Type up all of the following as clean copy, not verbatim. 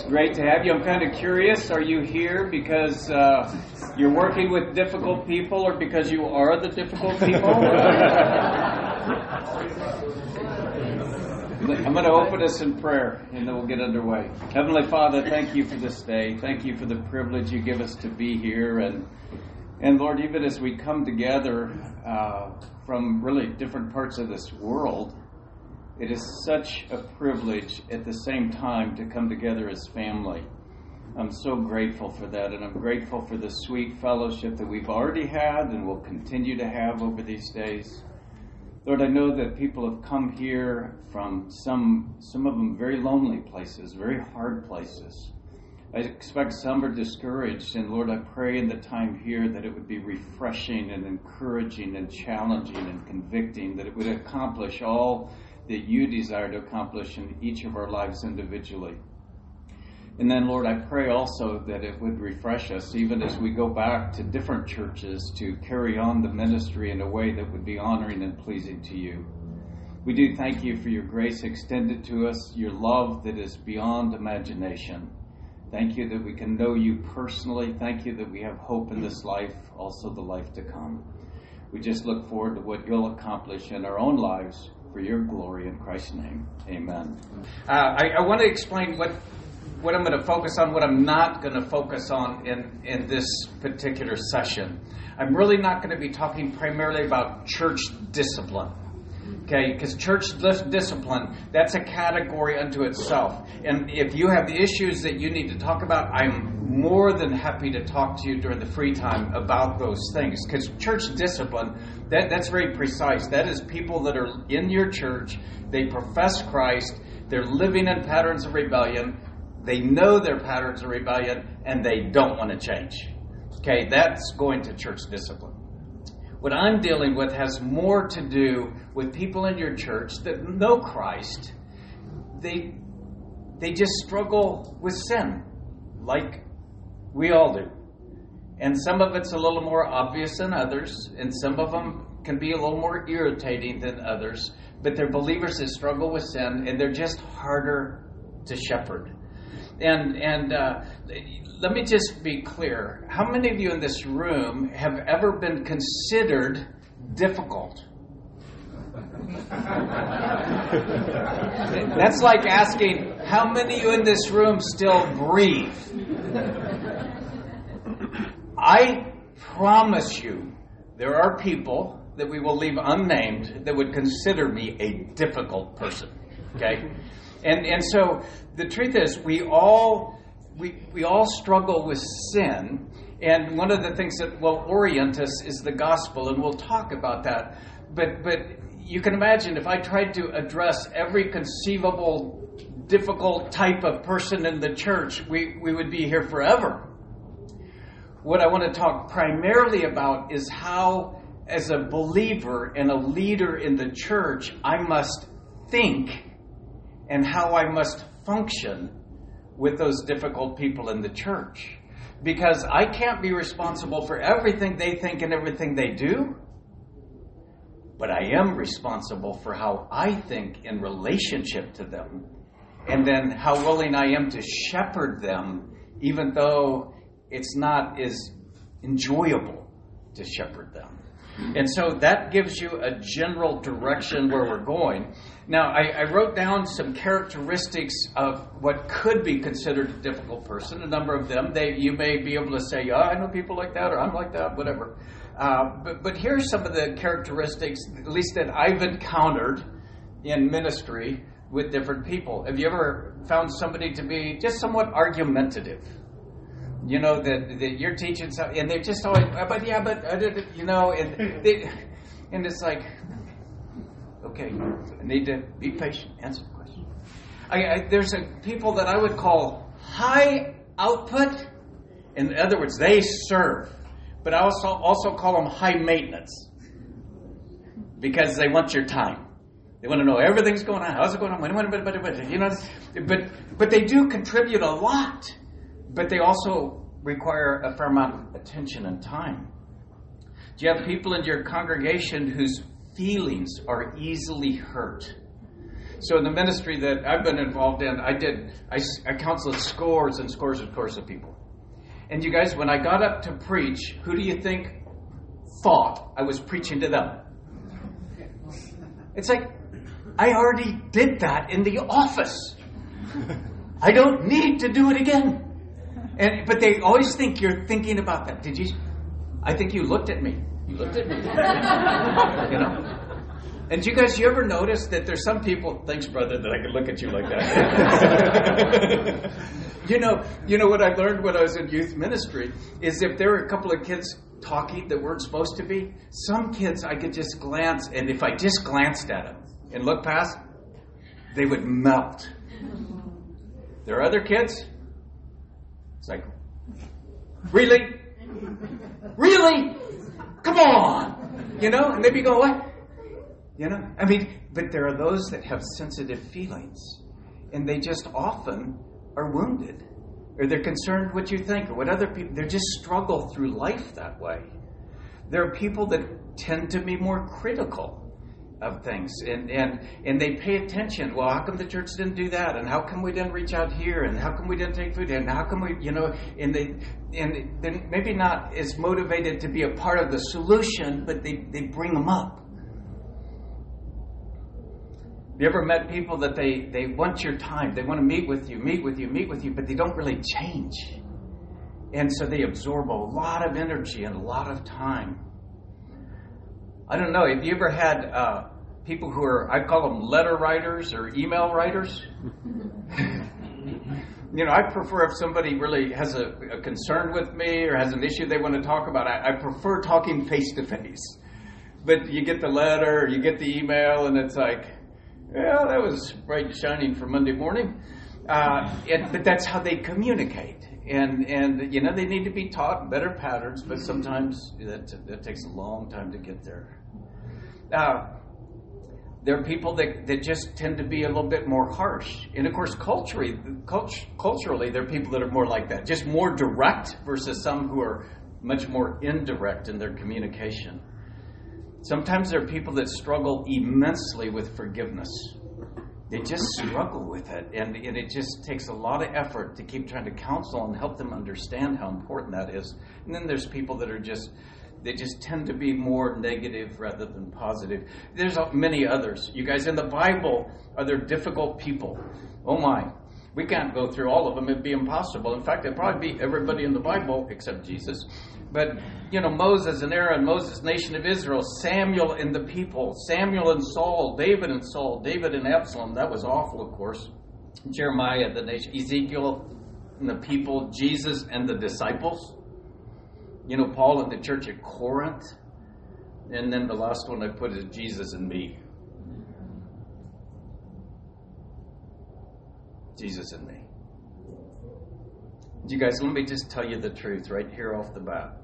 great to have you. I'm kind of curious, are you here because you're working with difficult people or because you are the difficult people? I'm going to open us in prayer and then we'll get underway. Heavenly Father, thank you for this day. Thank you for the privilege you give us to be here. And Lord, even as we come together from really different parts of this world, it is such a privilege at the same time to come together as family. I'm so grateful for that, and I'm grateful for the sweet fellowship that we've already had and will continue to have over these days. Lord, I know that people have come here from some of them very lonely places, very hard places. I expect some are discouraged, and Lord, I pray in the time here that it would be refreshing and encouraging and challenging and convicting, that it would accomplish all that you desire to accomplish in each of our lives individually. And then, Lord, I pray also that it would refresh us even as we go back to different churches to carry on the ministry in a way that would be honoring and pleasing to you. We do thank you for your grace extended to us, your love that is beyond imagination. Thank you that we can know you personally. Thank you that we have hope in this life, also the life to come. We just look forward to what you'll accomplish in our own lives for your glory in Christ's name. Amen. I want to explain what I'm going to focus on, what I'm not going to focus on in this particular session. I'm really not going to be talking primarily about church discipline. Okay, because church discipline, that's a category unto itself. And if you have issues that you need to talk about, I'm more than happy to talk to you during the free time about those things. Because church discipline, that's very precise. That is people that are in your church, they profess Christ, they're living in patterns of rebellion, they know their patterns of rebellion, and they don't want to change. Okay, that's going to church discipline. What I'm dealing with has more to do with people in your church that know Christ. They just struggle with sin, like we all do. And some of it's a little more obvious than others, and some of them can be a little more irritating than others. But they're believers that struggle with sin, and they're just harder to shepherd. And let me just be clear. How many of you in this room have ever been considered difficult? That's like asking, how many of you in this room still breathe? I promise you, there are people that we will leave unnamed that would consider me a difficult person. Okay? And so the truth is, we all struggle with sin, and one of the things that will orient us is the gospel, and we'll talk about that. But you can imagine if I tried to address every conceivable difficult type of person in the church, we would be here forever. What I want to talk primarily about is how, as a believer and a leader in the church, I must think and how I must function with those difficult people in the church. Because I can't be responsible for everything they think and everything they do, but I am responsible for how I think in relationship to them, and then how willing I am to shepherd them, even though it's not as enjoyable to shepherd them. And so that gives you a general direction where we're going. Now, I wrote down some characteristics of what could be considered a difficult person, a number of them. You may be able to say, yeah, I know people like that, or I'm like that, whatever. But here's some of the characteristics, at least that I've encountered in ministry with different people. Have you ever found somebody to be just somewhat argumentative? You know, that you're teaching something, and they're just always, you know, and it's like, okay, I need to be patient, answer the question. There's people that I would call high output. In other words, they serve, but I also call them high maintenance because they want your time. They want to know everything's going on. How's it going on? You know, but they do contribute a lot. But they also require a fair amount of attention and time. Do you have people in your congregation whose feelings are easily hurt? So in the ministry that I've been involved in, I counseled scores and scores and scores of people. And you guys, when I got up to preach, who do you think thought I was preaching to them? It's like, I already did that in the office. I don't need to do it again. But they always think you're thinking about that. Did you? I think you looked at me. You looked at me. You know? And you ever notice that there's some people, thanks brother, that I can look at you like that. You know what I learned when I was in youth ministry is if there were a couple of kids talking that weren't supposed to be, some kids I could just glance, and if I just glanced at them and looked past, they would melt. There are other kids, it's like, really? Really? Come on! You know, and they'd be going, what? You know, I mean, but there are those that have sensitive feelings, and they just often are wounded, or they're concerned what you think, or what other people, they just struggle through life that way. There are people that tend to be more critical of things, and they pay attention. Well, how come the church didn't do that? And how come we didn't reach out here? And how come we didn't take food? And how come we, you know, and they're maybe not as motivated to be a part of the solution, but they bring them up. You ever met people that they want your time? They want to meet with you, but they don't really change. And so they absorb a lot of energy and a lot of time. I don't know, have you ever had people who are, I call them letter writers or email writers? You know, I prefer if somebody really has a concern with me or has an issue they want to talk about, I prefer talking face to face. But you get the letter, or you get the email, and it's like, yeah, that was bright and shining for Monday morning. But that's how they communicate. And you know, they need to be taught better patterns, but sometimes that takes a long time to get there. There are people that just tend to be a little bit more harsh. And of course, culturally, there are people that are more like that, just more direct versus some who are much more indirect in their communication. Sometimes there are people that struggle immensely with forgiveness. They just struggle with it, and it just takes a lot of effort to keep trying to counsel and help them understand how important that is. And then there's people that are they just tend to be more negative rather than positive. There's many others. You guys, in the Bible, are there difficult people? Oh my. We can't go through all of them. It'd be impossible. In fact, it'd probably be everybody in the Bible except Jesus. But, you know, Moses and Aaron, Moses, nation of Israel, Samuel and the people, Samuel and Saul, David and Absalom. That was awful, of course. Jeremiah, the nation, Ezekiel and the people, Jesus and the disciples. You know, Paul and the church at Corinth. And then the last one I put is Jesus and me. Jesus and me. You guys, let me just tell you the truth right here off the bat.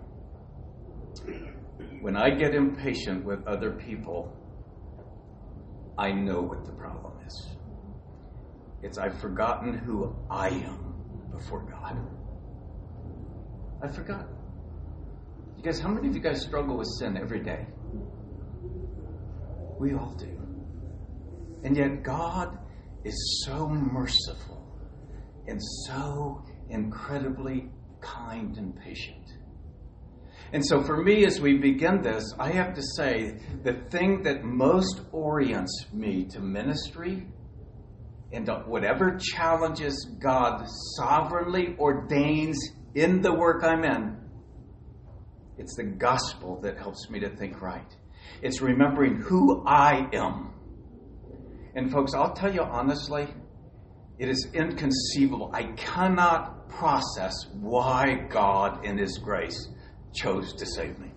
When I get impatient with other people, I know what the problem is. It's I've forgotten who I am before God. I've forgotten. You guys, how many of you guys struggle with sin every day? We all do. And yet God is so merciful and so incredibly kind and patient. And so for me, as we begin this, I have to say the thing that most orients me to ministry and to whatever challenges God sovereignly ordains in the work I'm in, it's the gospel that helps me to think right. It's remembering who I am. And folks, I'll tell you honestly, it is inconceivable. I cannot process why God in His grace chose to save me.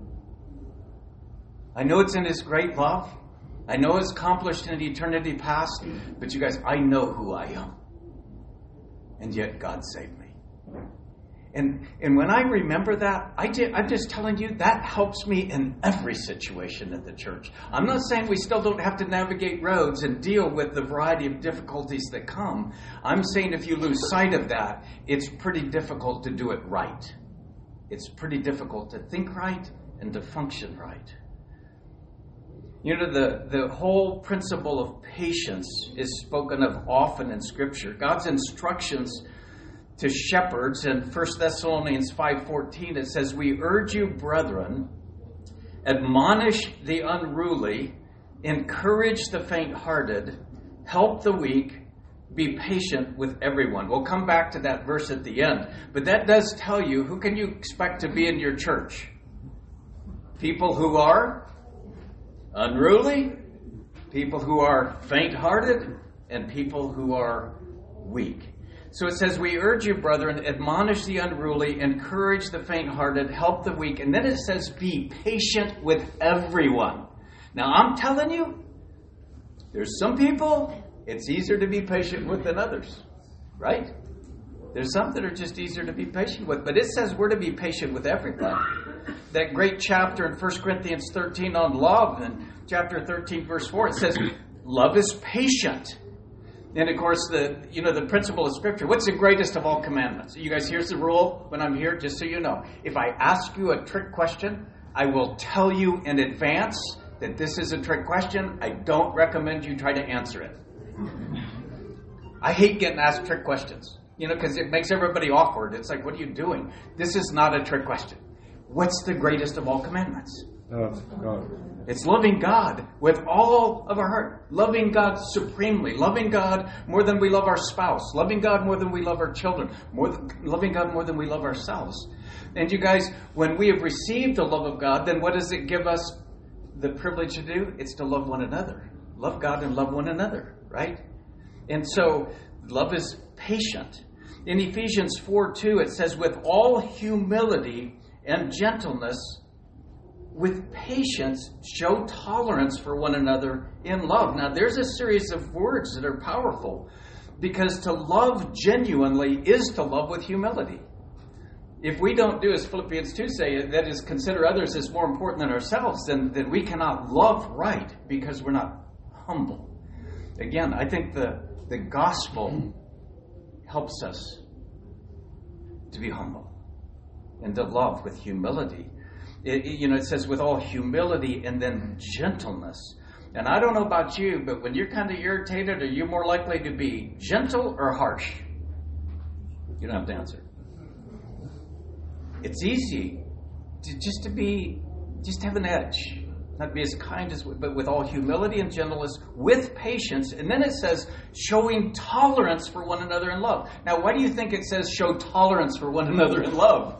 I know it's in His great love. I know it's accomplished in eternity past. But you guys, I know who I am. And yet God saved me. And when I remember that, I'm just telling you, that helps me in every situation in the church. I'm not saying we still don't have to navigate roads and deal with the variety of difficulties that come. I'm saying if you lose sight of that, it's pretty difficult to do it right. It's pretty difficult to think right and to function right. You know, the whole principle of patience is spoken of often in Scripture. God's instructions to shepherds in 1 Thessalonians 5:14, it says, "We urge you, brethren, admonish the unruly, encourage the faint-hearted, help the weak, be patient with everyone." We'll come back to that verse at the end. But that does tell you, who can you expect to be in your church? People who are unruly, people who are faint-hearted, and people who are weak. So it says, "We urge you, brethren, admonish the unruly, encourage the faint-hearted, help the weak." And then it says, "Be patient with everyone." Now, I'm telling you, there's some people it's easier to be patient with than others, right? There's some that are just easier to be patient with. But it says we're to be patient with everyone. That great chapter in 1 Corinthians 13 on love, in chapter 13, verse 4, it says, love is patient. And of course, the principle of Scripture. What's the greatest of all commandments? You guys, here's the rule when I'm here, just so you know. If I ask you a trick question, I will tell you in advance that this is a trick question. I don't recommend you try to answer it. I hate getting asked trick questions, because it makes everybody awkward. It's like, what are you doing? This is not a trick question. What's the greatest of all commandments? God. It's loving God with all of our heart. Loving God supremely. Loving God more than we love our spouse. Loving God more than we love our children. Loving God more than we love ourselves. And you guys, when we have received the love of God, then what does it give us the privilege to do? It's to love one another. Love God and love one another, right? And so, love is patient. In Ephesians 4:2, it says, with all humility and gentleness, with patience, show tolerance for one another in love. Now, there's a series of words that are powerful, because to love genuinely is to love with humility. If we don't do as Philippians 2 say, that is, consider others as more important than ourselves, then we cannot love right, because we're not humble. Again, I think the gospel helps us to be humble and to love with humility. It says with all humility and then gentleness. And I don't know about you, but when you're kind of irritated, are you more likely to be gentle or harsh? You don't have to answer. It's easy to have an edge. Not be as kind as, but with all humility and gentleness, with patience. And then it says, showing tolerance for one another in love. Now, why do you think it says show tolerance for one another in love?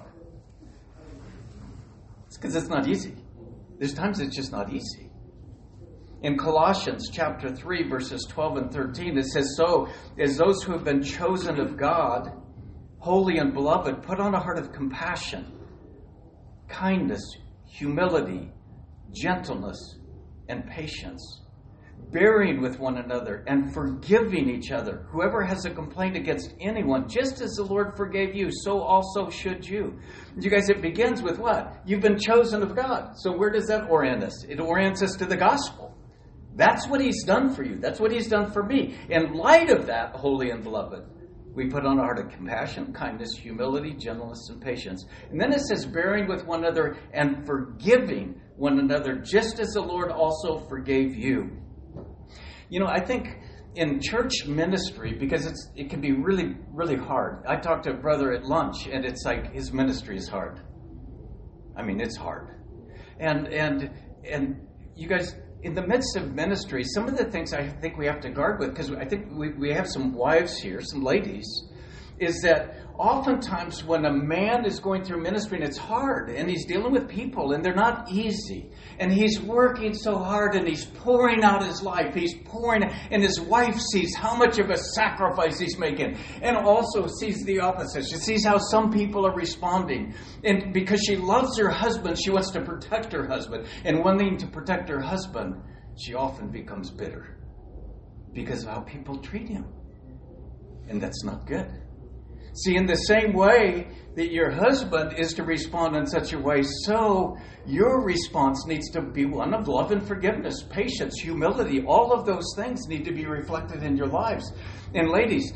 It's because it's not easy. There's times it's just not easy. In Colossians chapter 3, verses 12 and 13, it says, so as those who have been chosen of God, holy and beloved, put on a heart of compassion, kindness, humility, gentleness, and patience, bearing with one another and forgiving each other. Whoever has a complaint against anyone, just as the Lord forgave you, so also should you. You guys, it begins with what? You've been chosen of God. So where does that orient us? It orients us to the gospel. That's what He's done for you. That's what He's done for me. In light of that, holy and beloved, we put on a heart of compassion, kindness, humility, gentleness, and patience. And then it says, bearing with one another and forgiving one another, just as the Lord also forgave you. I think in church ministry, because it can be really, really hard. I talked to a brother at lunch, and it's like his ministry is hard. I mean, it's hard. And you guys, in the midst of ministry, some of the things I think we have to guard with, because I think we have some wives here, some ladies, is that oftentimes when a man is going through ministry and it's hard, and he's dealing with people and they're not easy, and he's working so hard and he's pouring out his life, and his wife sees how much of a sacrifice he's making, and also sees the opposite. She sees how some people are responding, and because she loves her husband, she wants to protect her husband, and wanting to protect her husband, she often becomes bitter because of how people treat him, and that's not good. See, in the same way that your husband is to respond in such a way, so your response needs to be one of love and forgiveness, patience, humility. All of those things need to be reflected in your lives. And ladies,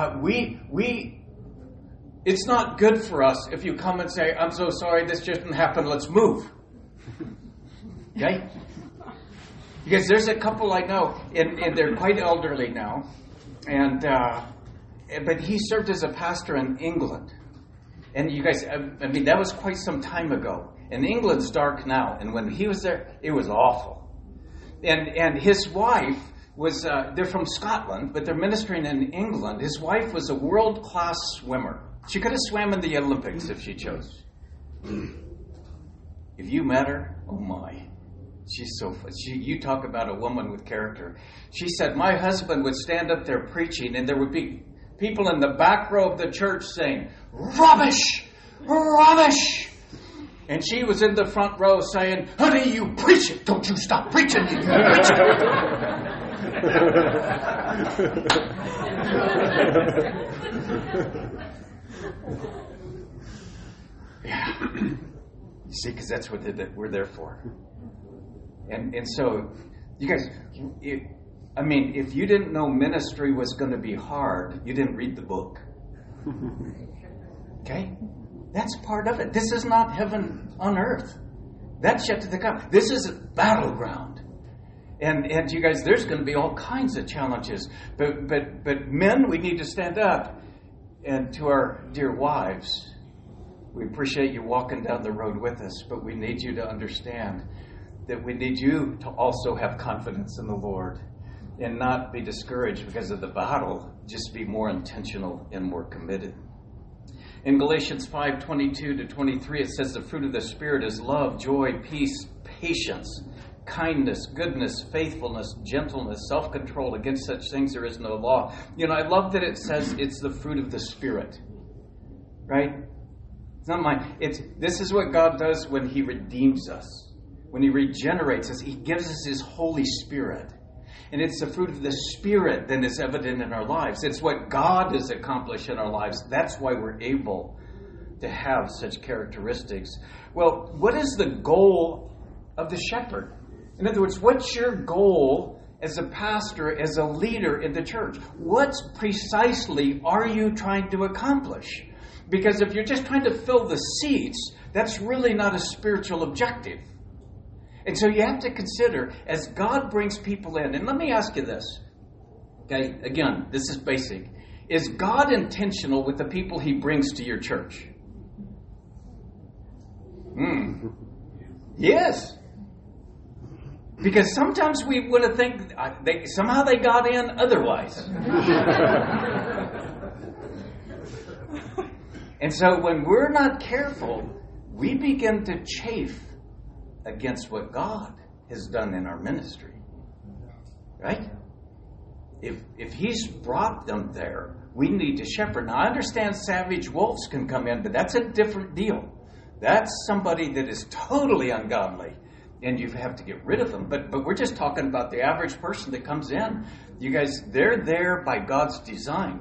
it's not good for us if you come and say, I'm so sorry, this just didn't happen, let's move. Okay? Because there's a couple I know, and they're quite elderly now, but he served as a pastor in England. And you guys, I mean, that was quite some time ago. And England's dark now, and when he was there, it was awful. And his wife was, they're from Scotland, but they're ministering in England. His wife was a world-class swimmer. She could have swam in the Olympics if she chose. If you met her, oh my. She's so fun. You talk about a woman with character. She said, my husband would stand up there preaching, and there would be people in the back row of the church saying, rubbish! Rubbish! And she was in the front row saying, honey, you preach it. Don't you stop preaching. You preach it. Yeah. You see, because that's what we're there for. And so, you guys, if you didn't know ministry was going to be hard, you didn't read the book. Okay? That's part of it. This is not heaven on earth. That's yet to come. This is a battleground. And you guys, there's going to be all kinds of challenges. But men, we need to stand up. And to our dear wives, we appreciate you walking down the road with us, but we need you to understand that we need you to also have confidence in the Lord and not be discouraged because of the battle. Just be more intentional and more committed. In Galatians 5:22-23, it says the fruit of the Spirit is love, joy, peace, patience, kindness, goodness, faithfulness, gentleness, self-control. Against such things there is no law. I love that it says it's the fruit of the Spirit. Right? It's not mine. This is what God does when He redeems us. When He regenerates us, He gives us His Holy Spirit. And it's the fruit of the Spirit that is evident in our lives. It's what God has accomplished in our lives. That's why we're able to have such characteristics. Well, what is the goal of the shepherd? In other words, what's your goal as a pastor, as a leader in the church? What precisely are you trying to accomplish? Because if you're just trying to fill the seats, that's really not a spiritual objective. And so you have to consider, as God brings people in, and let me ask you this. Okay, again, this is basic. Is God intentional with the people He brings to your church? Yes. Because sometimes we would have think somehow they got in otherwise. And so when we're not careful, we begin to chafe against what God has done in our ministry. Right? If He's brought them there, we need to shepherd. Now, I understand savage wolves can come in, but that's a different deal. That's somebody that is totally ungodly, and you have to get rid of them. But we're just talking about the average person that comes in. You guys, they're there by God's design.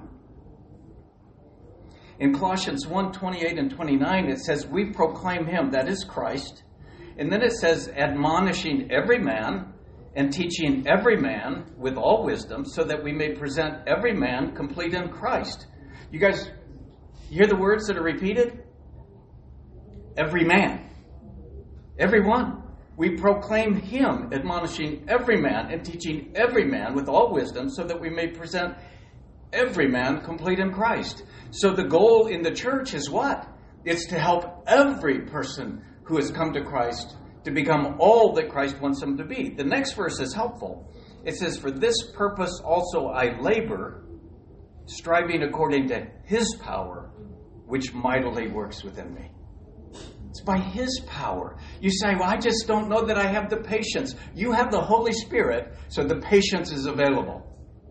In Colossians 1:28 and 29, it says, we proclaim Him, that is Christ. And then it says, admonishing every man and teaching every man with all wisdom, so that we may present every man complete in Christ. You guys hear the words that are repeated? Every man. Every one. We proclaim Him, admonishing every man and teaching every man with all wisdom, so that we may present every man complete in Christ. So the goal in the church is what? It's to help every person who has come to Christ to become all that Christ wants them to be. The next verse is helpful. It says, for this purpose also I labor, striving according to His power, which mightily works within me. It's by His power. You say, well, I just don't know that I have the patience. You have the Holy Spirit, so the patience is available.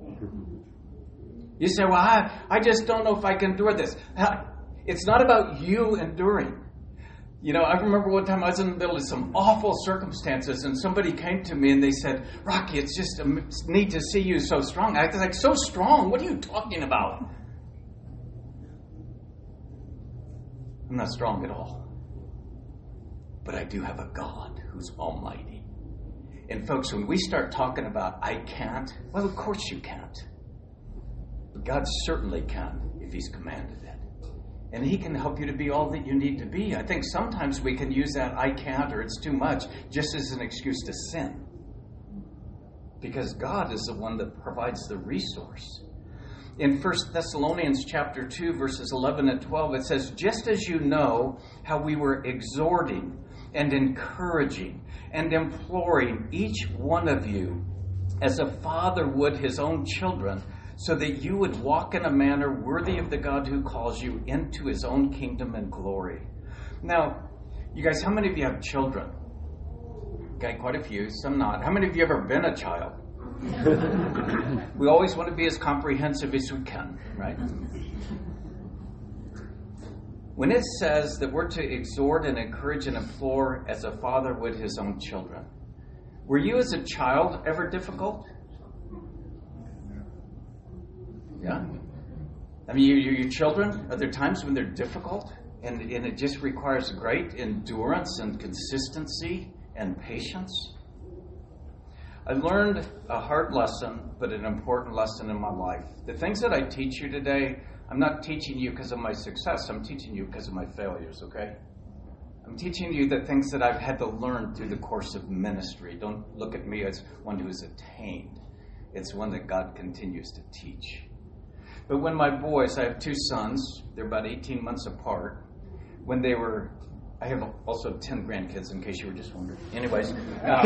You say, well, I just don't know if I can endure this. It's not about you enduring. I remember one time I was in the middle of some awful circumstances, and somebody came to me and they said, Rocky, it's just neat to see you so strong. I was like, so strong? What are you talking about? I'm not strong at all. But I do have a God who's almighty. And folks, when we start talking about I can't, well, of course you can't. But God certainly can if He's commanded it. And He can help you to be all that you need to be. I think sometimes we can use that I can't or it's too much just as an excuse to sin. because God is the one that provides the resource. In 1 Thessalonians chapter 2, verses 11 and 12, it says, just as you know how we were exhorting and encouraging and imploring each one of you as a father would his own children, so that you would walk in a manner worthy of the God who calls you into his own kingdom and glory. Now, you guys, how many of you have children? Okay, quite a few, some not. How many of you ever been a child? We always want to be as comprehensive as we can, right? When it says that we're to exhort and encourage and implore as a father would his own children, were you as a child ever difficult? Yeah? I mean, your children, are there times when they're difficult? And it just requires great endurance and consistency and patience? I learned a hard lesson, but an important lesson in my life. The things that I teach you today, I'm not teaching you because of my success. I'm teaching you because of my failures, okay? I'm teaching you the things that I've had to learn through the course of ministry. Don't look at me as one who has attained. It's one that God continues to teach. But when my boys, I have two sons, they're about 18 months apart. When they were, I have also 10 grandkids in case you were just wondering. Anyways,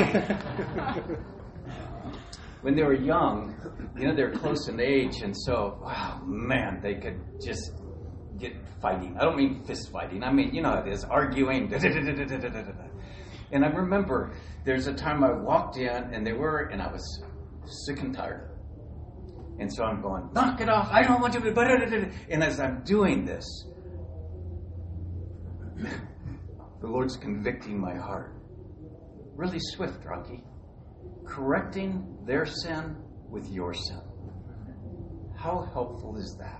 when they were young, they're close in age, and so, wow, man, they could just get fighting. I don't mean fist fighting. I mean, you know how it is, arguing. And I remember there's a time I walked in, and I was sick and tired. And so I'm going, knock it off. I don't want you to. And as I'm doing this, the Lord's convicting my heart. Really swift, Rocky. Correcting their sin with your sin. How helpful is that?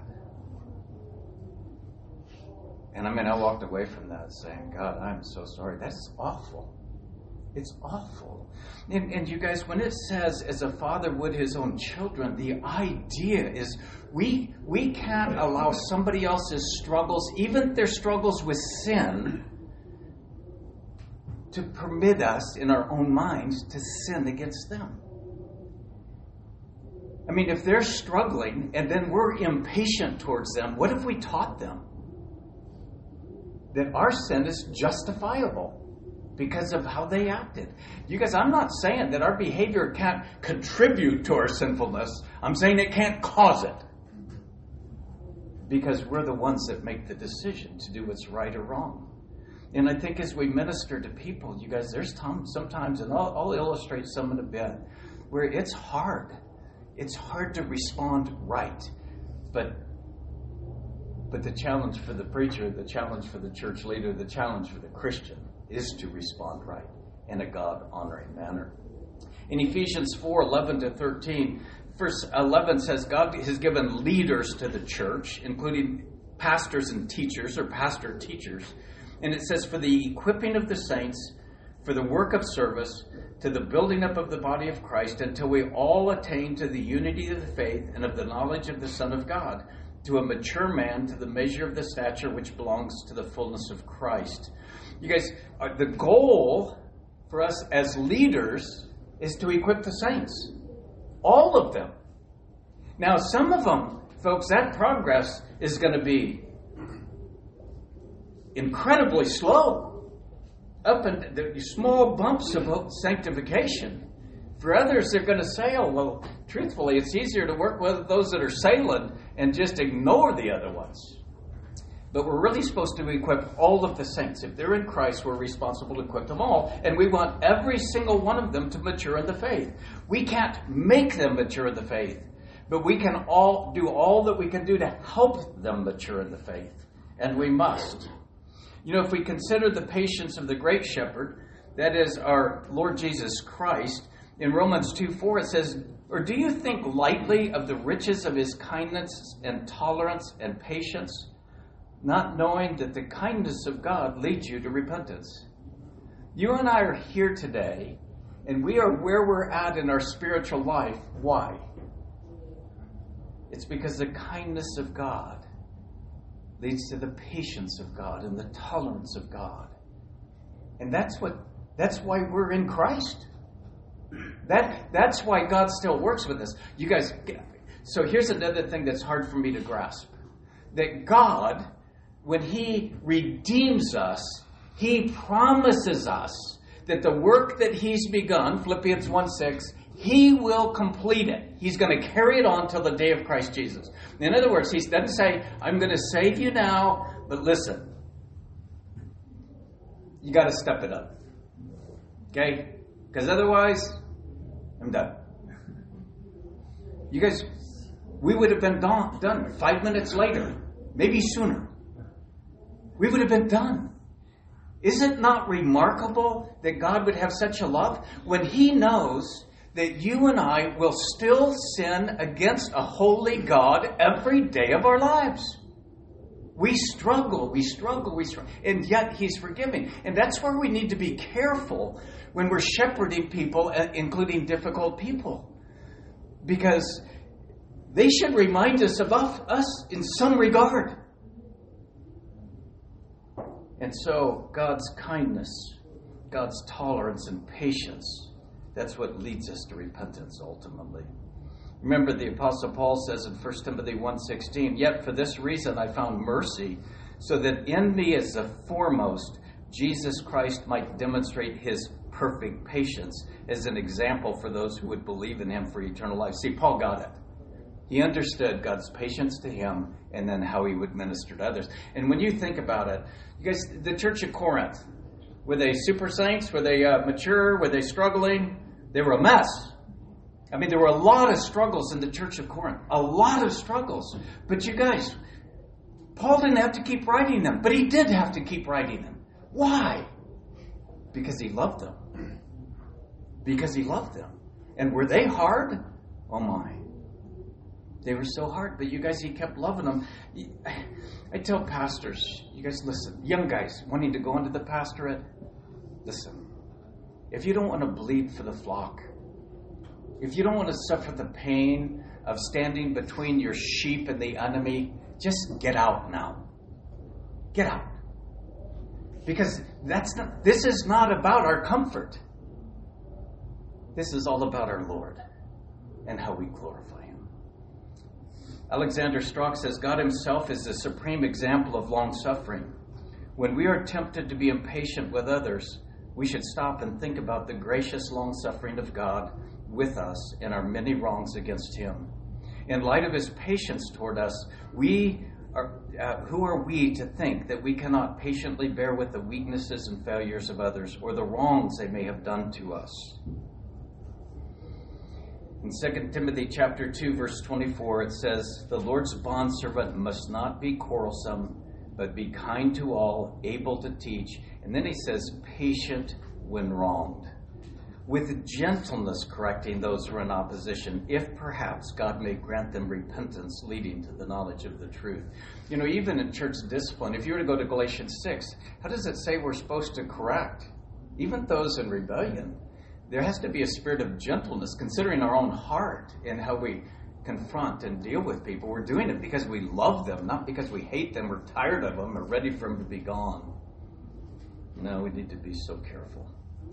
And I walked away from that saying, God, I'm so sorry. That's awful. It's awful. And you guys, when it says, as a father would his own children, the idea is we can't allow somebody else's struggles, even their struggles with sin, to permit us in our own minds to sin against them. I mean, if they're struggling and then we're impatient towards them, what if we taught them that our sin is justifiable because of how they acted? You guys, I'm not saying that our behavior can't contribute to our sinfulness. I'm saying it can't cause it. Because we're the ones that make the decision to do what's right or wrong. And I think as we minister to people, you guys, there's sometimes, and I'll illustrate some in a bit, where it's hard. It's hard to respond right. But the challenge for the preacher, the challenge for the church leader, the challenge for the Christian is to respond right in a God-honoring manner. In Ephesians 4:11-13, verse 11 says, God has given leaders to the church, including pastors and teachers, or pastor-teachers. And it says, for the equipping of the saints, for the work of service, to the building up of the body of Christ, until we all attain to the unity of the faith and of the knowledge of the Son of God, to a mature man, to the measure of the stature which belongs to the fullness of Christ. You guys, the goal for us as leaders is to equip the saints. All of them. Now, some of them, folks, that progress is going to be incredibly slow. Up in the small bumps of sanctification. For others, they're going to sail. Well, truthfully, it's easier to work with those that are sailing and just ignore the other ones. But we're really supposed to equip all of the saints. If they're in Christ, we're responsible to equip them all. And we want every single one of them to mature in the faith. We can't make them mature in the faith. But we can all do all that we can do to help them mature in the faith. And we must. If we consider the patience of the great shepherd, that is our Lord Jesus Christ, in Romans 2:4 it says, or do you think lightly of the riches of his kindness and tolerance and patience, not knowing that the kindness of God leads you to repentance? You and I are here today, and we are where we're at in our spiritual life. Why? It's because the kindness of God leads to the patience of God and the tolerance of God. And that's why we're in Christ. That's why God still works with us. You guys, so here's another thing that's hard for me to grasp. That God, when He redeems us, He promises us that the work that He's begun, Philippians 1:6, He will complete it. He's going to carry it on till the day of Christ Jesus. In other words, He doesn't say, I'm going to save you now, but listen, you got to step it up. Okay? Because otherwise, I'm done. You guys, we would have been done 5 minutes later, maybe sooner. We would have been done. Is it not remarkable that God would have such a love when He knows that you and I will still sin against a holy God every day of our lives? We struggle, and yet He's forgiving. And that's where we need to be careful when we're shepherding people, including difficult people. Because they should remind us of us in some regard. And so God's kindness, God's tolerance and patience, that's what leads us to repentance ultimately. Remember, the Apostle Paul says in 1 Timothy 1:16, yet for this reason I found mercy, so that in me as the foremost, Jesus Christ might demonstrate His perfect patience as an example for those who would believe in Him for eternal life. See, Paul got it. He understood God's patience to him and then how He would minister to others. And when you think about it, you guys, the church of Corinth, were they super saints? Were they mature? Were they struggling? They were a mess. I mean, there were a lot of struggles in the church of Corinth. A lot of struggles. But you guys, Paul didn't have to keep writing them, but he did have to keep writing them. Why? Because he loved them. Because he loved them. And were they hard? Oh my. They were so hard, but you guys, he kept loving them. I tell pastors, you guys listen, young guys wanting to go into the pastorate, listen, if you don't want to bleed for the flock, if you don't want to suffer the pain of standing between your sheep and the enemy, just get out now. Get out. Because this is not about our comfort. This is all about our Lord and how we glorify Him. Alexander Strauch says, God Himself is the supreme example of long-suffering. When we are tempted to be impatient with others, we should stop and think about the gracious long-suffering of God with us in our many wrongs against Him. In light of His patience toward us, who are we to think that we cannot patiently bear with the weaknesses and failures of others or the wrongs they may have done to us? In 2 Timothy chapter 2, verse 24, it says, the Lord's bondservant must not be quarrelsome, but be kind to all, able to teach. And then he says, patient when wronged, with gentleness correcting those who are in opposition, if perhaps God may grant them repentance leading to the knowledge of the truth. You know, even in church discipline, if you were to go to Galatians 6, how does it say we're supposed to correct? Even those in rebellion. There has to be a spirit of gentleness, considering our own heart and how we confront and deal with people. We're doing it because we love them, not because we hate them or tired of them or ready for them to be gone. No, we need to be so careful.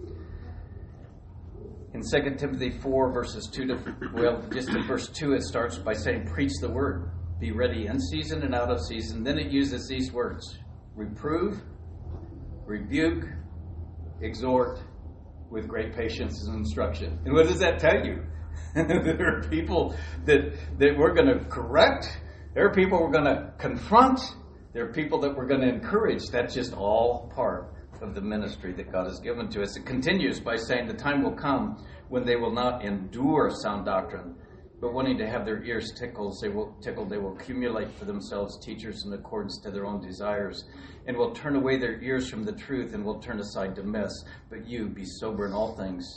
In 2 Timothy 4, verses 2 to, just in verse 2, it starts by saying, preach the word. Be ready in season and out of season. Then it uses these words: reprove, rebuke, exhort, with great patience and instruction. And what does that tell you? There are people that we're going to correct. There are people we're going to confront. There are people that we're going to encourage. That's just all part of the ministry that God has given to us. It continues by saying the time will come when they will not endure sound doctrine, but wanting to have their ears tickled, they will accumulate for themselves teachers in accordance to their own desires, and will turn away their ears from the truth and will turn aside to myths. But you, be sober in all things,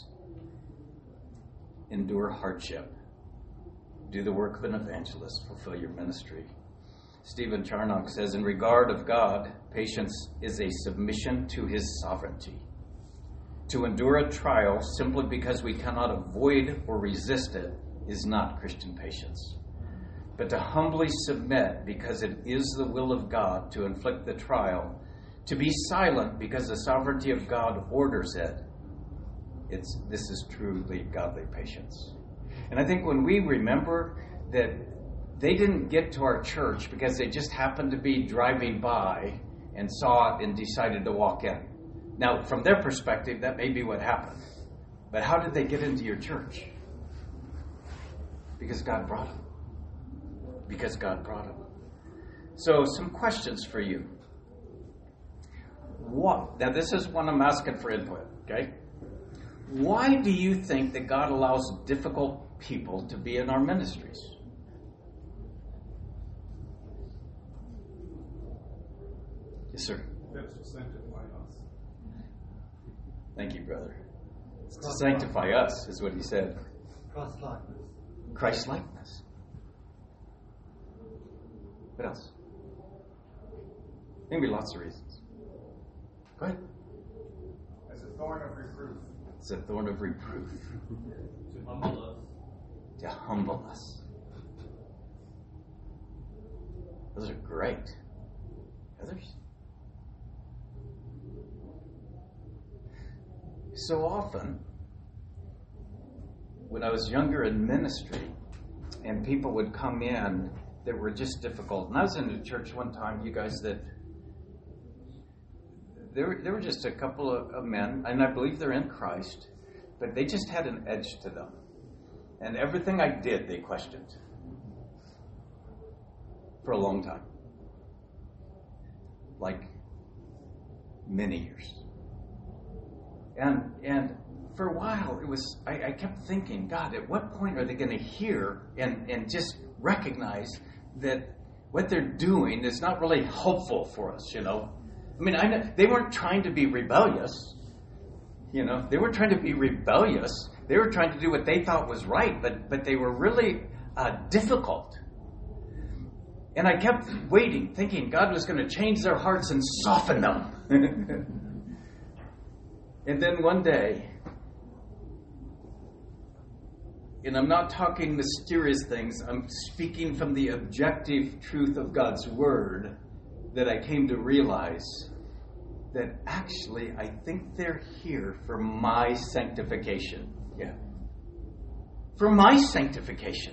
endure hardship, do the work of an evangelist, fulfill your ministry. Stephen Charnock says, in regard of God, patience is a submission to His sovereignty. To endure a trial simply because we cannot avoid or resist it is not Christian patience. But to humbly submit because it is the will of God to inflict the trial, to be silent because the sovereignty of God orders it, This is truly godly patience. And I think when we remember that they didn't get to our church because they just happened to be driving by and saw it and decided to walk in. Now, from their perspective, that may be what happened. But how did they get into your church? Because God brought them. Because God brought them. So, some questions for you. Now, this is one I'm asking for input, okay? Why do you think that God allows difficult people to be in our ministries? Yes, sir. That's to sanctify us. Thank you, brother. It's to sanctify us, is what he said. Christ-likeness. Christ-likeness. What else? Maybe lots of reasons. Go ahead. As a thorn of reproof. It's a thorn of reproof. To humble us. To humble us. Those are great. Others? So often, when I was younger in ministry, and people would come in that were just difficult. And I was in a church one time, you guys, that there were just a couple of men, and I believe they're in Christ, but they just had an edge to them. And everything I did, they questioned. For a long time. Like many years. And for a while, it was I kept thinking, God, at what point are they going to hear and just recognize that what they're doing is not really helpful for us, you know? I mean, I know they weren't trying to be rebellious, you know? They weren't trying to be rebellious. They were trying to do what they thought was right, but they were really difficult. And I kept waiting, thinking God was going to change their hearts and soften them. And then one day, and I'm not talking mysterious things, I'm speaking from the objective truth of God's Word, that I came to realize that actually I think they're here for my sanctification. Yeah. For my sanctification.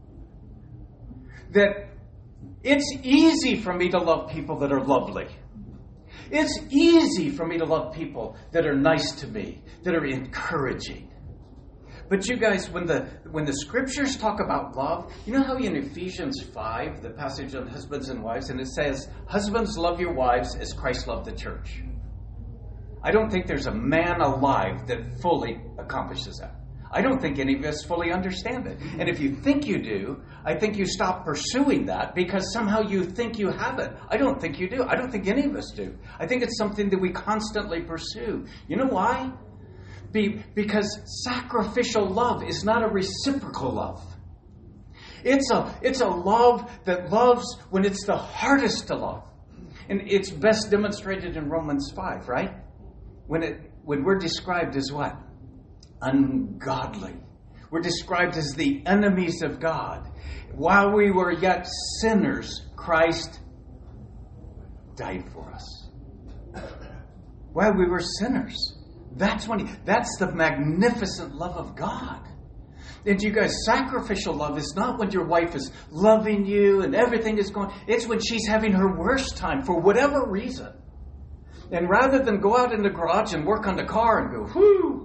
That it's easy for me to love people that are lovely. It's easy for me to love people that are nice to me, that are encouraging. But you guys, when the scriptures talk about love, you know how in Ephesians 5, the passage on husbands and wives, and it says, husbands, love your wives as Christ loved the church. I don't think there's a man alive that fully accomplishes that. I don't think any of us fully understand it. And if you think you do, I think you stop pursuing that because somehow you think you have it. I don't think you do. I don't think any of us do. I think it's something that we constantly pursue. You know why? Because sacrificial love is not a reciprocal love. It's a love that loves when it's the hardest to love. And it's best demonstrated in Romans 5, right? When we're described as what? Ungodly. We're described as the enemies of God. While we were yet sinners, Christ died for us. While we were sinners. That's the magnificent love of God. And you guys, sacrificial love is not when your wife is loving you and everything is going. It's when she's having her worst time for whatever reason. And rather than go out in the garage and work on the car and go, whoo,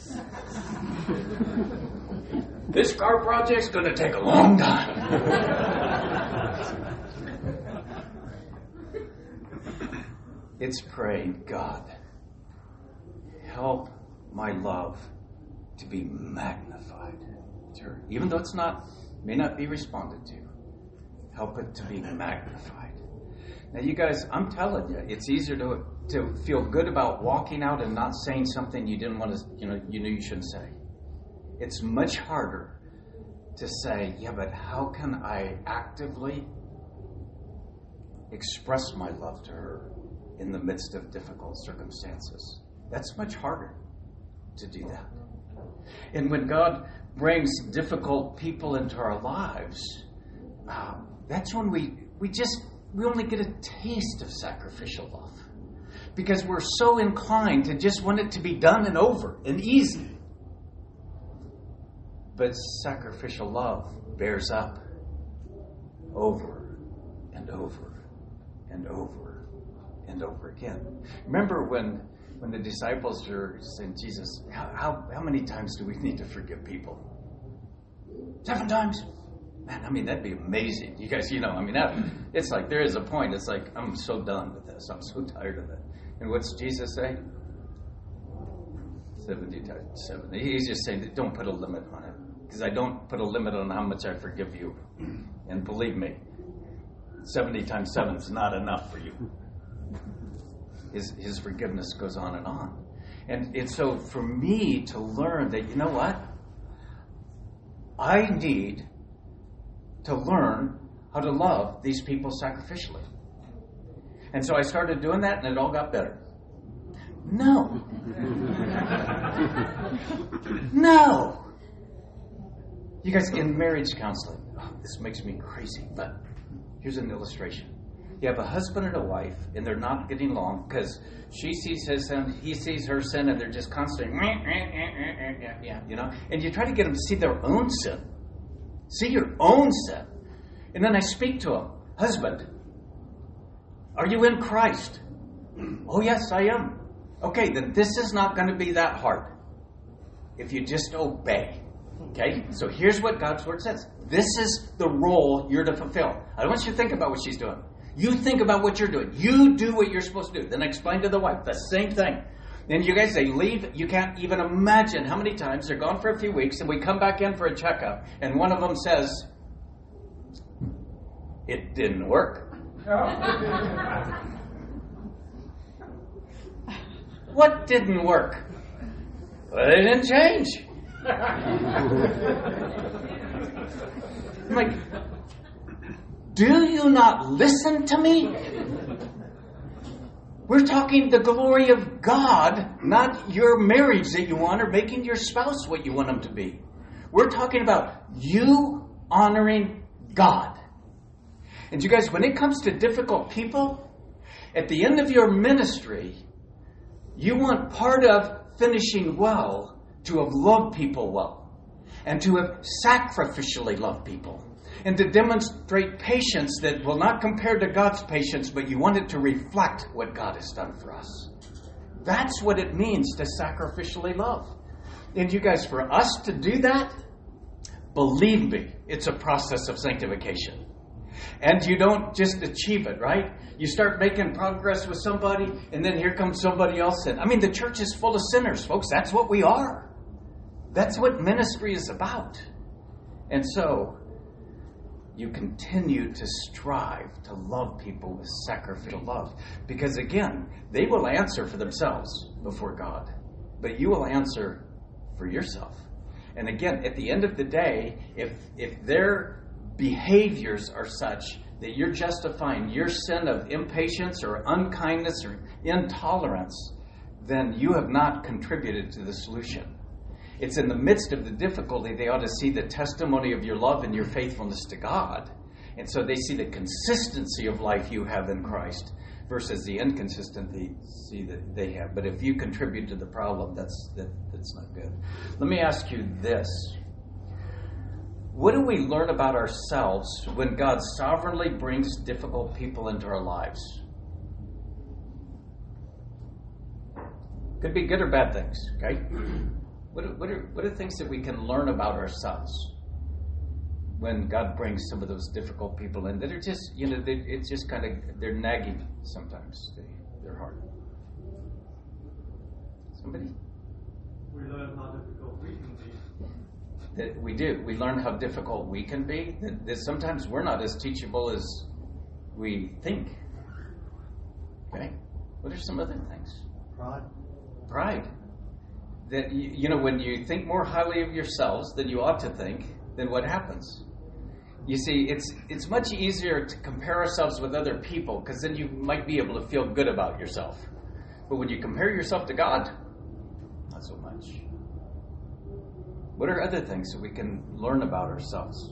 this car project's going to take a long time. It's praying, God, help my love to be magnified to her. Even though it's may not be responded to. Help it to be magnified. Now you guys, I'm telling you, it's easier to feel good about walking out and not saying something you didn't want to, you knew you shouldn't say. It's much harder to say, yeah, but how can I actively express my love to her in the midst of difficult circumstances? That's much harder to do that. And when God brings difficult people into our lives, that's when we only get a taste of sacrificial love. because we're so inclined to just want it to be done and over and easy. But sacrificial love bears up over and over and over and over again. Remember when the disciples are saying, Jesus, how many times do we need to forgive people? 7 times? Man, I mean, that'd be amazing. You guys, it's like there is a point. It's like, I'm so done with this. I'm so tired of it. And what's Jesus say? 70 times 70. He's just saying that don't put a limit on it. Because I don't put a limit on how much I forgive you. And believe me, 70 times 7 is not enough for you. His forgiveness goes on and on. And so for me to learn that, you know what? I need to learn how to love these people sacrificially. And so I started doing that, and it all got better. No. No. You guys, in marriage counseling, this makes me crazy, but here's an illustration. You have a husband and a wife, and they're not getting along because she sees his sin, he sees her sin, and they're just constantly, and you try to get them to see their own sin. See your own sin. And then I speak to him, husband, are you in Christ? Oh, yes, I am. Okay, then this is not going to be that hard if you just obey. Okay, so here's what God's Word says. This is the role you're to fulfill. I don't want you to think about what she's doing. You think about what you're doing. You do what you're supposed to do. Then explain to the wife the same thing. Then you guys, they leave. You can't even imagine how many times they're gone for a few weeks and we come back in for a checkup and one of them says, it didn't work. What didn't work? Well, they didn't change. I'm like, do you not listen to me? We're talking the glory of God, not your marriage that you want or making your spouse what you want them to be. We're talking about you honoring God. And you guys, when it comes to difficult people, at the end of your ministry, you want part of finishing well to have loved people well and to have sacrificially loved people and to demonstrate patience that will not compare to God's patience, but you want it to reflect what God has done for us. That's what it means to sacrificially love. And you guys, for us to do that, believe me, it's a process of sanctification. And you don't just achieve it, right? You start making progress with somebody, and then here comes somebody else. And the church is full of sinners, folks. That's what we are. That's what ministry is about. And so, you continue to strive to love people with sacrificial love. Because again, they will answer for themselves before God. But you will answer for yourself. And again, at the end of the day, if their behaviors are such that you're justifying your sin of impatience or unkindness or intolerance, then you have not contributed to the solution. It's in the midst of the difficulty they ought to see the testimony of your love and your faithfulness to God. And so they see the consistency of life you have in Christ versus the inconsistency that they have. But if you contribute to the problem, that's not good. Let me ask you this. What do we learn about ourselves when God sovereignly brings difficult people into our lives? Could be good or bad things, okay? What are things that we can learn about ourselves when God brings some of those difficult people in that are just, it's just kind of, they're nagging sometimes. They're hard. Somebody? We learn how difficult we can be. That we do. We learn how difficult we can be. That sometimes we're not as teachable as we think. Okay? What are some other things? Pride. That, when you think more highly of yourselves than you ought to think, then what happens? You see, it's much easier to compare ourselves with other people because then you might be able to feel good about yourself. But when you compare yourself to God, not so much. What are other things that we can learn about ourselves?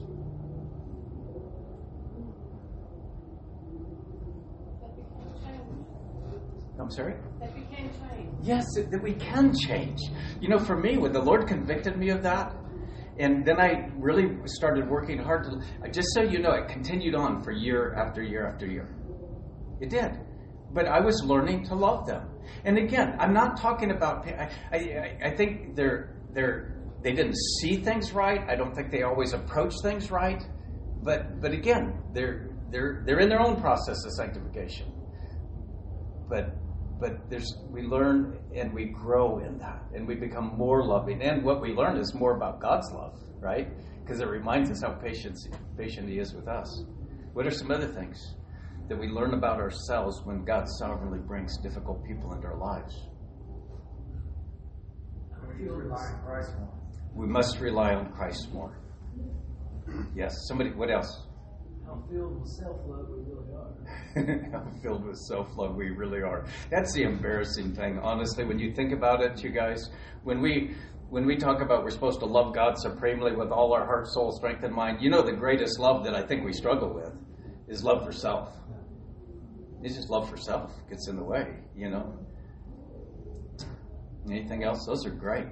I'm sorry? That we can change. Yes, that we can change. You know, for me, when the Lord convicted me of that, and then I really started working hard to, just so you know, it continued on for year after year after year. It did. But I was learning to love them. And again, I'm not talking about, I think they didn't see things right. I don't think they always approach things right. But again, they're in their own process of sanctification. But we learn and we grow in that, and we become more loving. And what we learn is more about God's love, right? Because it reminds us how patient He is with us. What are some other things that we learn about ourselves when God sovereignly brings difficult people into our lives? We rely on Christ more. We must rely on Christ more. Yes. Somebody. What else? How filled with self-love we really are. How filled with self-love we really are. That's the embarrassing thing, honestly, when you think about it, you guys. When we talk about we're supposed to love God supremely with all our heart, soul, strength, and mind, you know the greatest love that I think we struggle with is love for self. It's just love for self gets in the way, you know. Anything else? Those are great.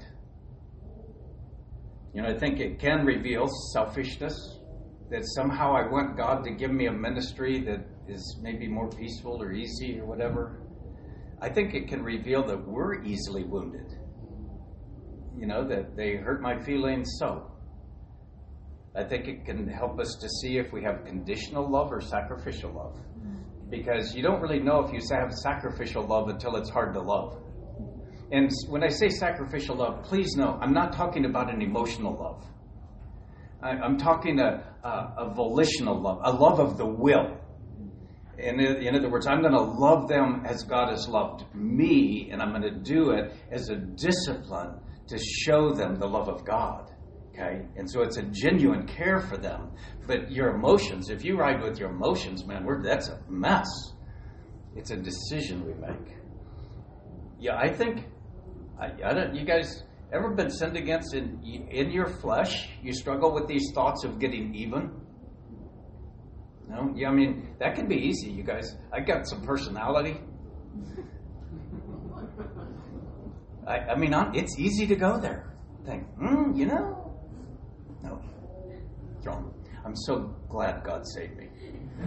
You know, I think it can reveal selfishness, that somehow I want God to give me a ministry that is maybe more peaceful or easy or whatever. I think it can reveal that we're easily wounded. You know, that they hurt my feelings so. I think it can help us to see if we have conditional love or sacrificial love. Because you don't really know if you have sacrificial love until it's hard to love. And when I say sacrificial love, please know, I'm not talking about an emotional love. I'm talking a volitional love, a love of the will. And in other words, I'm going to love them as God has loved me, and I'm going to do it as a discipline to show them the love of God. Okay? And so it's a genuine care for them. But your emotions, if you ride with your emotions, man, that's a mess. It's a decision we make. Yeah, I think, you guys ever been sinned against in your flesh? You struggle with these thoughts of getting even? No? Yeah, I mean, that can be easy, you guys. I got some personality. I mean, it's easy to go there. Think, you know? No. It's wrong. I'm so glad God saved me.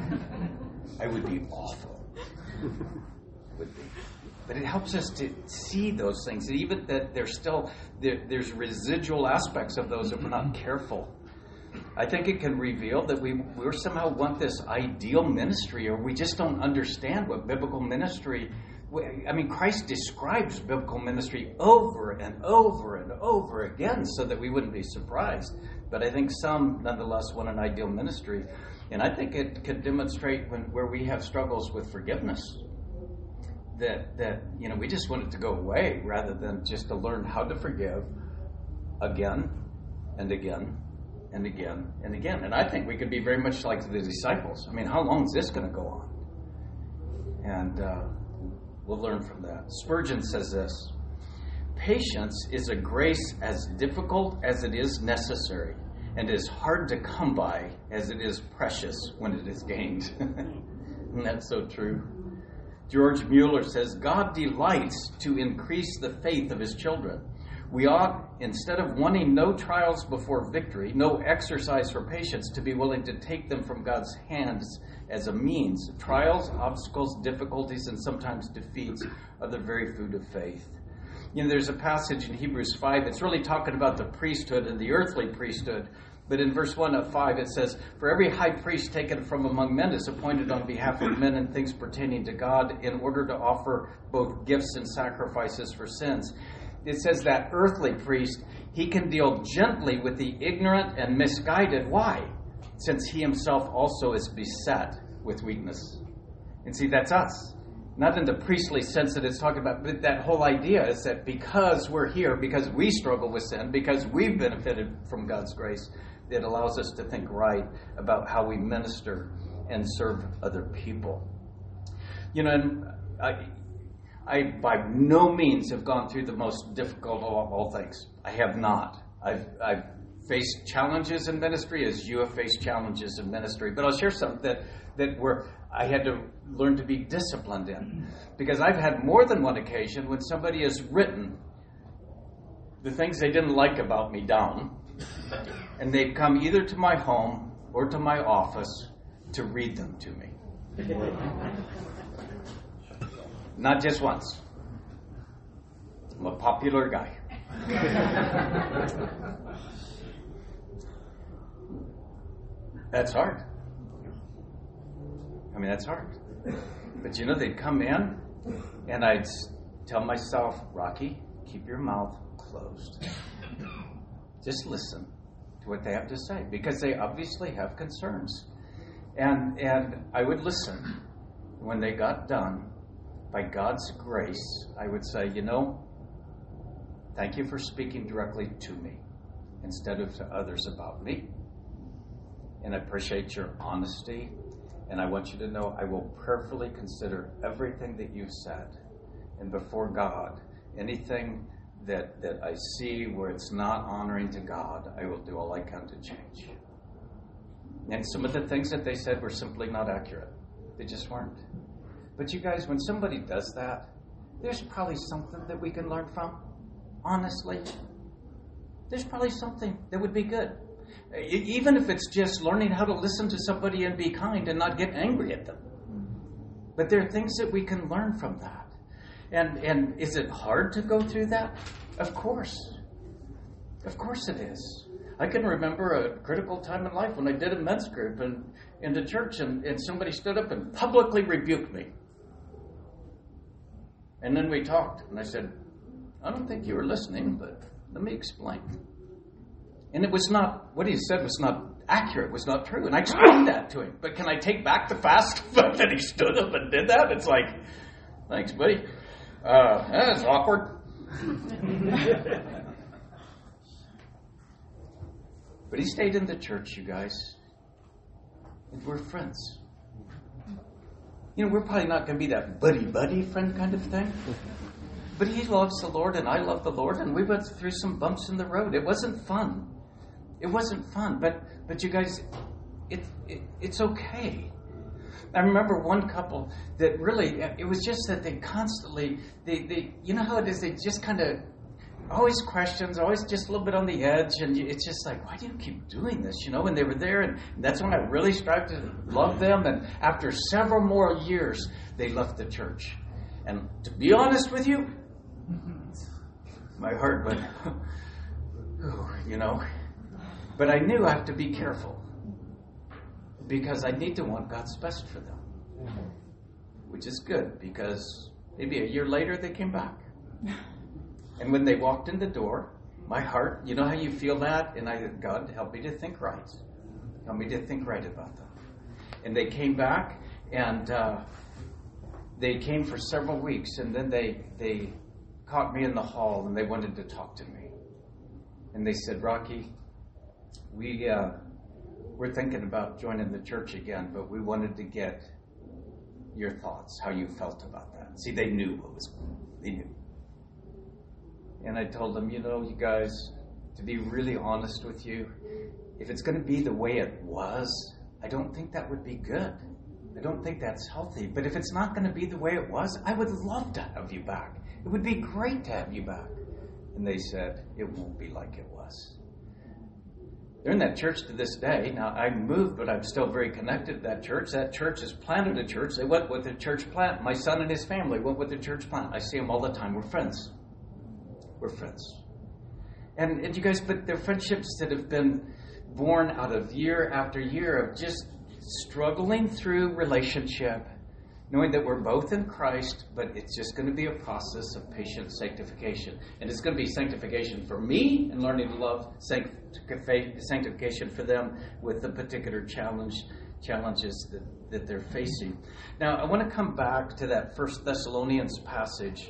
I would be awful. Would be. But it helps us to see those things, and even that there's residual aspects of those if we're not careful. I think it can reveal that we somehow want this ideal ministry, or we just don't understand what biblical ministry. I mean, Christ describes biblical ministry over and over and over again so that we wouldn't be surprised. But I think some, nonetheless, want an ideal ministry. And I think it could demonstrate where we have struggles with forgiveness. That you know, we just want it to go away rather than just to learn how to forgive again and again and again and again. And I think we could be very much like the disciples. I mean, how long is this going to go on? And we'll learn from that. Spurgeon says this: patience is a grace as difficult as it is necessary, and as hard to come by as it is precious when it is gained. And that's so true. George Mueller says, God delights to increase the faith of his children. We ought, instead of wanting no trials before victory, no exercise for patience, to be willing to take them from God's hands as a means. Trials, obstacles, difficulties, and sometimes defeats are the very food of faith. You know, there's a passage in Hebrews 5 that's really talking about the priesthood and the earthly priesthood. But in verse 1 of 5 it says, for every high priest taken from among men is appointed on behalf of men in things pertaining to God, in order to offer both gifts and sacrifices for sins. It says that earthly priest, he can deal gently with the ignorant and misguided. Why? Since he himself also is beset with weakness. And see, that's us. Not in the priestly sense that it's talking about, but that whole idea is that because we're here, because we struggle with sin, because we've benefited from God's grace, it allows us to think right about how we minister and serve other people. You know, and I by no means have gone through the most difficult of all things. I have not. I've faced challenges in ministry as you have faced challenges in ministry. But I'll share something that where I had to learn to be disciplined in. Because I've had more than one occasion when somebody has written the things they didn't like about me down, and they've come either to my home or to my office to read them to me. Not just once. I'm a popular guy. That's hard. I mean, that's hard. But you know, they'd come in, and I'd tell myself, Rocky, keep your mouth closed. Just listen to what they have to say, because they obviously have concerns. And I would listen. When they got done, by God's grace, I would say, you know, thank you for speaking directly to me instead of to others about me. And I appreciate your honesty. And I want you to know I will prayerfully consider everything that you've said. And before God, anything that I see where it's not honoring to God, I will do all I can to change. And some of the things that they said were simply not accurate. They just weren't. But you guys, when somebody does that, there's probably something that we can learn from. Honestly. There's probably something that would be good. Even if it's just learning how to listen to somebody and be kind and not get angry at them. But there are things that we can learn from that. And is it hard to go through that? Of course. Of course it is. I can remember a critical time in life when I did a men's group in the church and somebody stood up and publicly rebuked me. And then we talked. And I said, I don't think you were listening, but let me explain. And it was not, what he said was not accurate, was not true. And I explained that to him. But can I take back the fast fact that he stood up and did that? It's like, thanks, buddy. That's awkward. But he stayed in the church, you guys. And we're friends. You know, we're probably not going to be that buddy-buddy friend kind of thing. But he loves the Lord and I love the Lord. And we went through some bumps in the road. It wasn't fun. It wasn't fun, but you guys, it's okay. I remember one couple that really, it was just that they constantly, they you know how it is, they just kind of, always questions, always just a little bit on the edge, and it's just like, why do you keep doing this, you know? And they were there, and that's when I really started to love them, and after several more years, they left the church. And to be honest with you, my heart went, you know. But I knew I have to be careful because I need to want God's best for them, which is good because maybe a year later they came back. And when they walked in the door, my heart, you know how you feel that? And I said, God, help me to think right. Help me to think right about them. And they came back and they came for several weeks and then they caught me in the hall and they wanted to talk to me. And they said, Rocky, we're thinking about joining the church again, but we wanted to get your thoughts, how you felt about that. See, they knew what was going on. They knew. And I told them, you know, you guys, to be really honest with you, if it's going to be the way it was, I don't think that would be good. I don't think that's healthy. But if it's not going to be the way it was, I would love to have you back. It would be great to have you back. And they said, it won't be like it was. They're in that church to this day. Now, I moved, but I'm still very connected to that church. That church has planted a church. They went with the church plant. My son and his family went with the church plant. I see them all the time. We're friends. We're friends. And you guys, but they're friendships that have been born out of year after year of just struggling through relationship, knowing that we're both in Christ, but it's just going to be a process of patient sanctification. And it's going to be sanctification for me and learning to love, sanctification for them with the particular challenges that they're facing. Now, I want to come back to that 1 Thessalonians passage.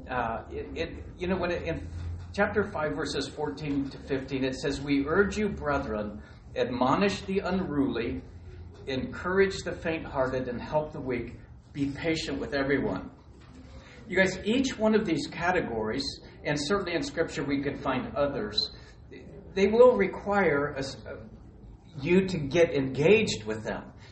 In chapter 5, verses 14 to 15, it says, we urge you, brethren, admonish the unruly, encourage the faint-hearted, and help the weak. Be patient with everyone. You guys, each one of these categories, and certainly in Scripture we could find others, they will require you to get engaged with them.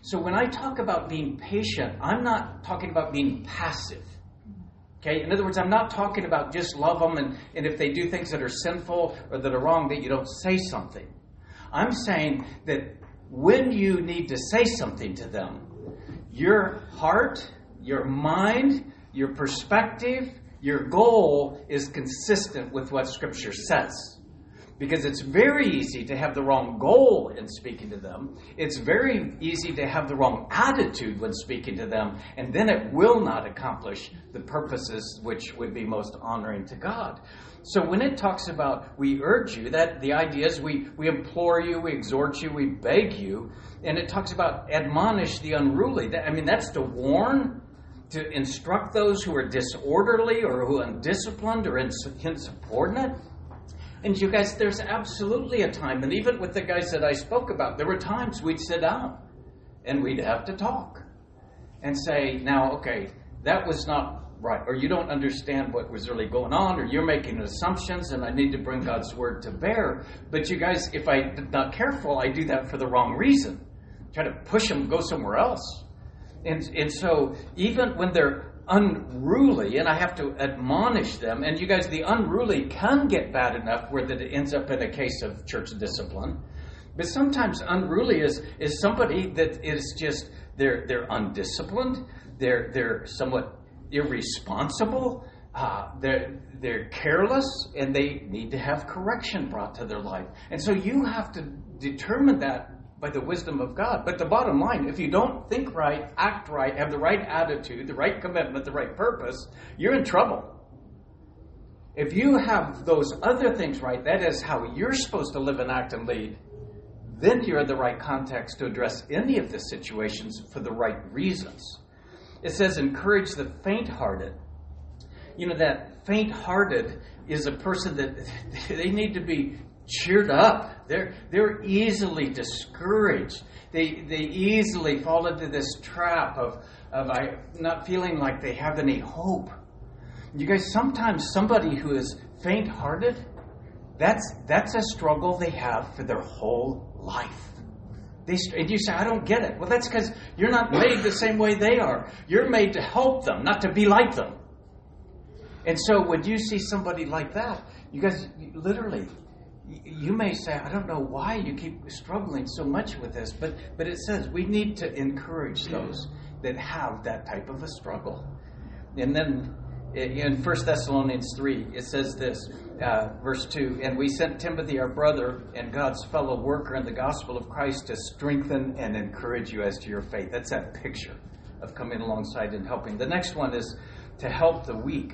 So when I talk about being patient, I'm not talking about being passive. Okay? In other words, I'm not talking about just love them and if they do things that are sinful or that are wrong, that you don't say something. I'm saying that when you need to say something to them, your heart, your mind, your perspective, your goal is consistent with what Scripture says. Because it's very easy to have the wrong goal in speaking to them. It's very easy to have the wrong attitude when speaking to them. And then it will not accomplish the purposes which would be most honoring to God. So when it talks about we urge you, that the idea is we implore you, we exhort you, we beg you. And it talks about admonish the unruly. That's to warn, to instruct those who are disorderly or who are undisciplined or insubordinate. And you guys, there's absolutely a time, and even with the guys that I spoke about, there were times we'd sit down and we'd have to talk and say, now, okay, that was not right, or you don't understand what was really going on, or you're making assumptions, and I need to bring God's word to bear. But you guys, if I'm not careful, I do that for the wrong reason. Try to push them, go somewhere else. And so even when they're unruly, and I have to admonish them, and you guys, the unruly can get bad enough where that it ends up in a case of church discipline. But sometimes unruly is somebody that is just they're undisciplined, they're somewhat irresponsible, they're careless, and they need to have correction brought to their life. And so you have to determine that by the wisdom of God. But the bottom line, if you don't think right, act right, have the right attitude, the right commitment, the right purpose, you're in trouble. If you have those other things right, that is how you're supposed to live and act and lead, then you're in the right context to address any of the situations for the right reasons. It says, encourage the faint-hearted. You know, that faint-hearted is a person that they need to be cheered up. They're easily discouraged. They easily fall into this trap of not feeling like they have any hope. You guys, sometimes somebody who is faint-hearted, that's a struggle they have for their whole life. And you say, I don't get it. Well, that's because you're not made the same way they are. You're made to help them, not to be like them. And so when you see somebody like that, you guys, literally, you may say, I don't know why you keep struggling so much with this, but it says we need to encourage those that have that type of a struggle. And then in 1 Thessalonians 3, it says this, verse 2, and we sent Timothy, our brother, and God's fellow worker in the gospel of Christ to strengthen and encourage you as to your faith. That's that picture of coming alongside and helping. The next one is to help the weak.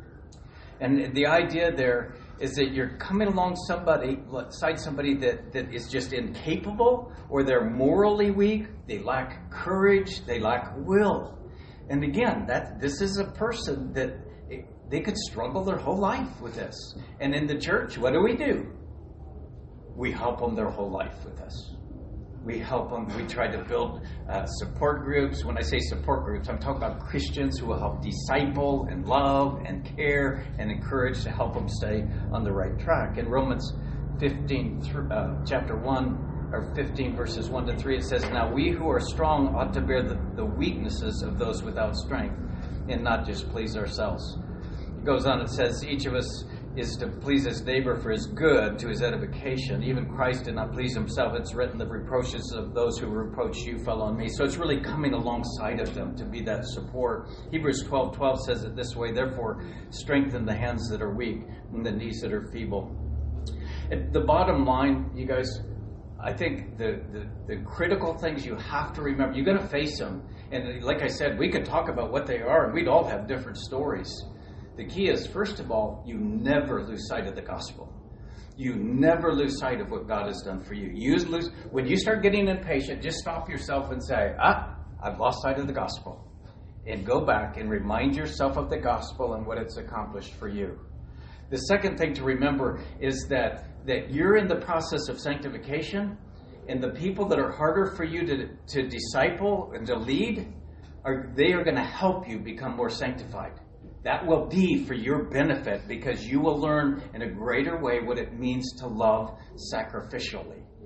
And the idea there is that you're coming alongside somebody that is just incapable, or they're morally weak, they lack courage, they lack will. And again, this is a person that they could struggle their whole life with this. And in the church, what do? We help them their whole life with this. We help them. We try to build support groups. When I say support groups, I'm talking about Christians who will help disciple and love and care and encourage to help them stay on the right track. In Romans 15, chapter 1, or 15 verses 1 to 3, it says, now we who are strong ought to bear the weaknesses of those without strength and not just please ourselves. It goes on, it says, each of us is to please his neighbor for his good, to his edification. Even Christ did not please himself. It's written, the reproaches of those who reproach you fell on me. So it's really coming alongside of them to be that support. Hebrews 12:12 says it this way, therefore strengthen the hands that are weak and the knees that are feeble. At the bottom line, you guys, I think the critical things you have to remember, you're going to face them. And like I said, we could talk about what they are, and we'd all have different stories. The key is, first of all, you never lose sight of the gospel. You never lose sight of what God has done for you. When you start getting impatient, just stop yourself and say, I've lost sight of the gospel. And go back and remind yourself of the gospel and what it's accomplished for you. The second thing to remember is that you're in the process of sanctification, and the people that are harder for you to disciple and to lead, they are going to help you become more sanctified. That will be for your benefit, because you will learn in a greater way what it means to love sacrificially.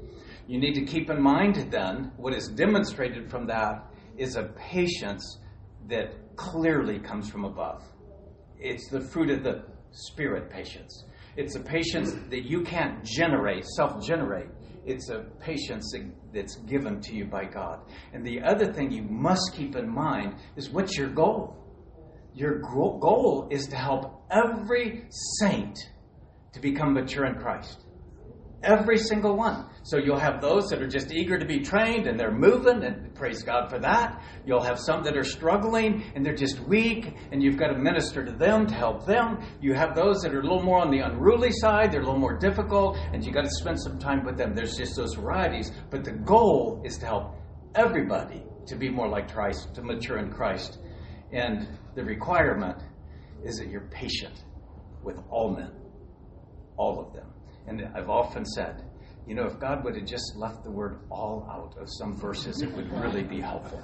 You need to keep in mind then, what is demonstrated from that is a patience that clearly comes from above. It's the fruit of the Spirit patience. It's a patience that you can't generate, self-generate. It's a patience that's given to you by God. And the other thing you must keep in mind is, what's your goal? Your goal is to help every saint to become mature in Christ. Every single one. So you'll have those that are just eager to be trained and they're moving, and praise God for that. You'll have some that are struggling and they're just weak, and you've got to minister to them to help them. You have those that are a little more on the unruly side, they're a little more difficult, and you got to spend some time with them. There's just those varieties. But the goal is to help everybody to be more like Christ, to mature in Christ. And the requirement is that you're patient with all men, all of them. And I've often said, if God would have just left the word all out of some verses, it would really be helpful.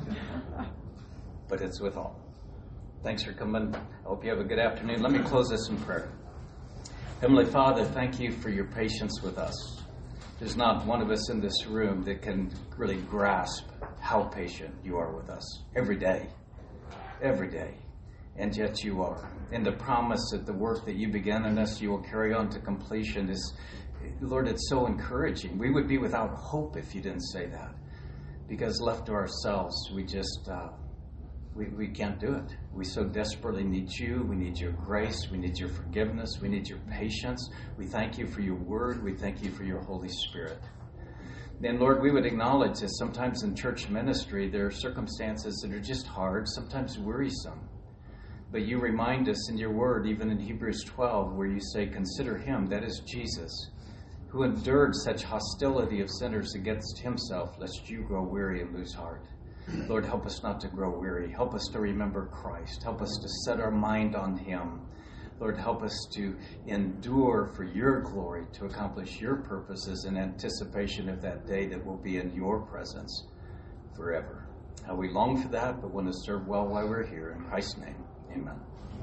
But it's with all. Thanks for coming. I hope you have a good afternoon. Let me close this in prayer. Heavenly Father, thank you for your patience with us. There's not one of us in this room that can really grasp how patient you are with us every day. Every day. And yet you are. And the promise that the work that you began in us, you will carry on to completion is, Lord, it's so encouraging. We would be without hope if you didn't say that. Because left to ourselves, we just, we can't do it. We so desperately need you. We need your grace. We need your forgiveness. We need your patience. We thank you for your word. We thank you for your Holy Spirit. And Lord, we would acknowledge that sometimes in church ministry, there are circumstances that are just hard, sometimes wearisome. But you remind us in your word, even in Hebrews 12, where you say, consider him, that is Jesus, who endured such hostility of sinners against himself, lest you grow weary and lose heart. Lord, help us not to grow weary. Help us to remember Christ. Help us to set our mind on him. Lord, help us to endure for your glory, to accomplish your purposes in anticipation of that day that will be in your presence forever. How we long for that, but want to serve well while we're here. In Christ's name, amen.